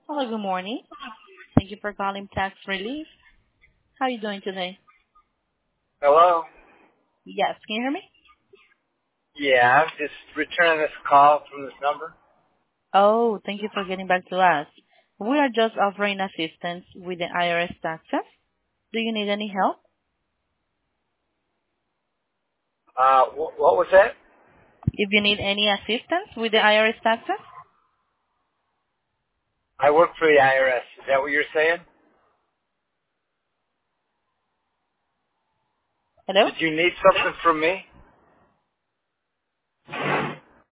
Hello, good morning. Thank you for calling Tax Relief. How are you doing today? Hello? Yes, can you hear me? Yeah, I'm just returning this call from this number. Oh, thank you for getting back to us. We are just offering assistance with the IRS taxes. Do you need any help? What was that? If you need any assistance with the IRS taxes? I work for the IRS. Is that what you're saying? Hello? Did you need something from me?